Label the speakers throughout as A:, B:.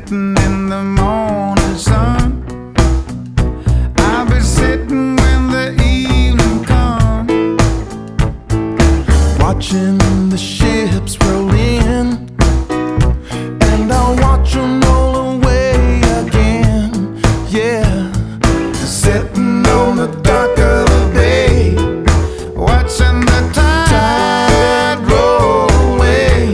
A: sitting in the morning sun. I'll be sitting when the evening comes, watching the ships roll in, and I'll watch them roll away again. Yeah, sitting on the dock of the bay, watching the tide roll away.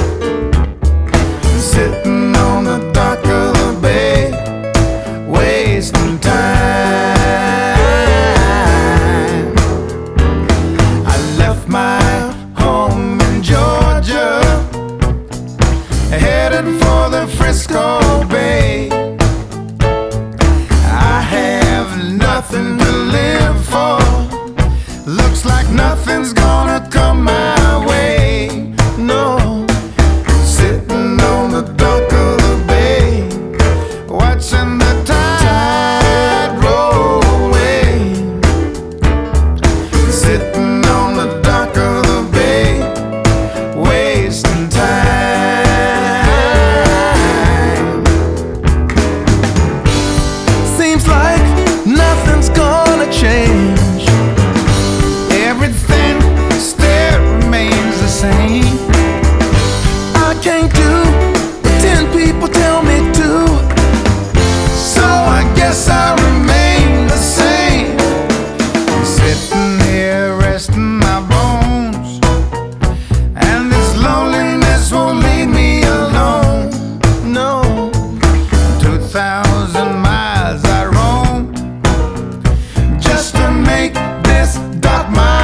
A: Sitting on the dock of the bay, wasting time. I left my home in Georgia, headed for the Frisco Bay. I have nothing to live for, looks like nothing's gonna come my way. No, sitting on the dock of the bay, watching the tide roll away. Sitting on the dock of the bay, wasting time. Seems like nothing's gonna change. Everything still remains the same. I can't do what 10 people tell me to, so I guess I remain the same. Sitting here resting my bones, and this loneliness won't leave me alone. No, 2,000 miles I roam just to make this dock my